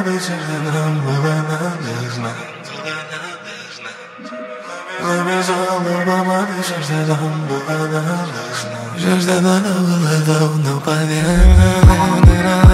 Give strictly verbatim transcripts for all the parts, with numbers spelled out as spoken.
быть, все, что нам было надо. Записала помады, все, что нам было надо. Все, что надо было давно понятно.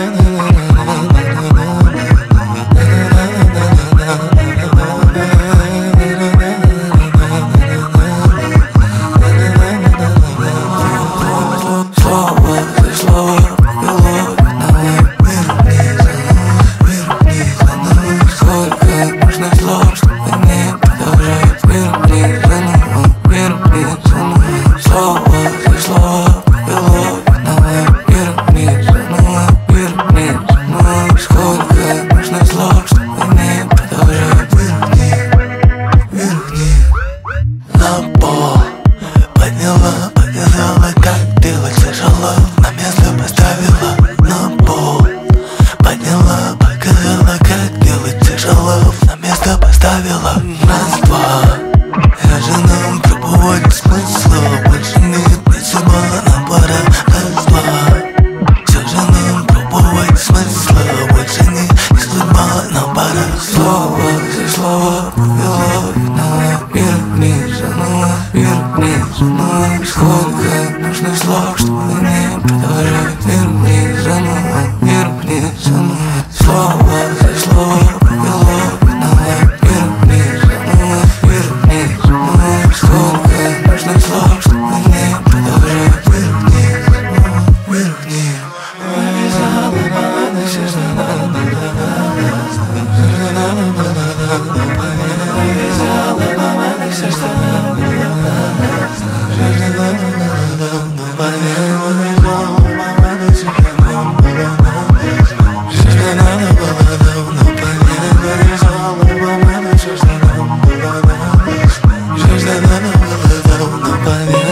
Слово за слово повело на мир вниз, мир вниз. Сколько нужно слов, чтобы не продолжать. Мир вниз, мир вниз. Слово за слово повело на мир вниз, мир вниз. Сколько нужно слов, чтобы не продолжать. Мир вниз, мир вниз. На пол подняла, показала, как делать тяжело. На место поставила на пол. Подняла, показала, как делать тяжело. На место поставила. Раз, два. Я же нам пробовать смысла. Больше нет, не судьба, нам пора. Раз, два. Все же нам пробовать смысла. Больше нет, не судьба, нам пора. Слово за слово повело на мир вниз, мир вниз. Сколько нужно слов, чтобы не продолжать. Мир вниз, мир вниз. Слово за слово повело на мир вниз, мир вниз. Сколько нужно слов, чтобы не продолжать. Мир вниз, мир вниз. Завязала помады, все, что надо было надо. Все, что надо было надо понять. Завязала помады, все, что надо было надо. Все, что надо было давно понять. Завязала помады, все, что нам было надо. Все, что надо было давно понять. Завязала помады, все, что нам было надо. Все, что надо было давно понять.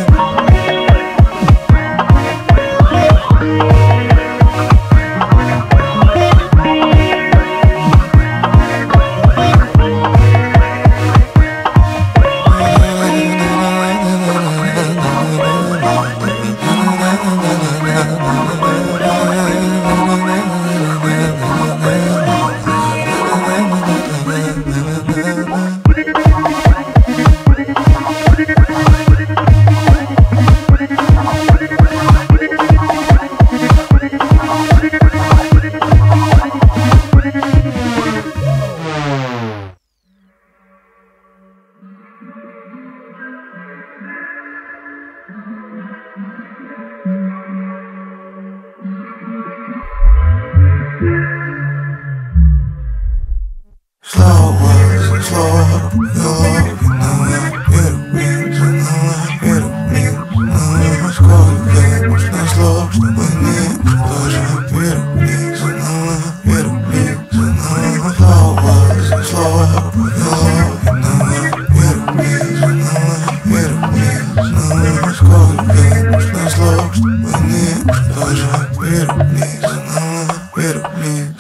Слово за слово повело на мир вниз, мир вниз. Сколько нужно слов, чтобы не продолжать. Мир вниз, мир вниз. Слово за слово повело на мир вниз, мир вниз. Сколько нужно слов, чтобы не продолжать. Мир вниз, мир вниз.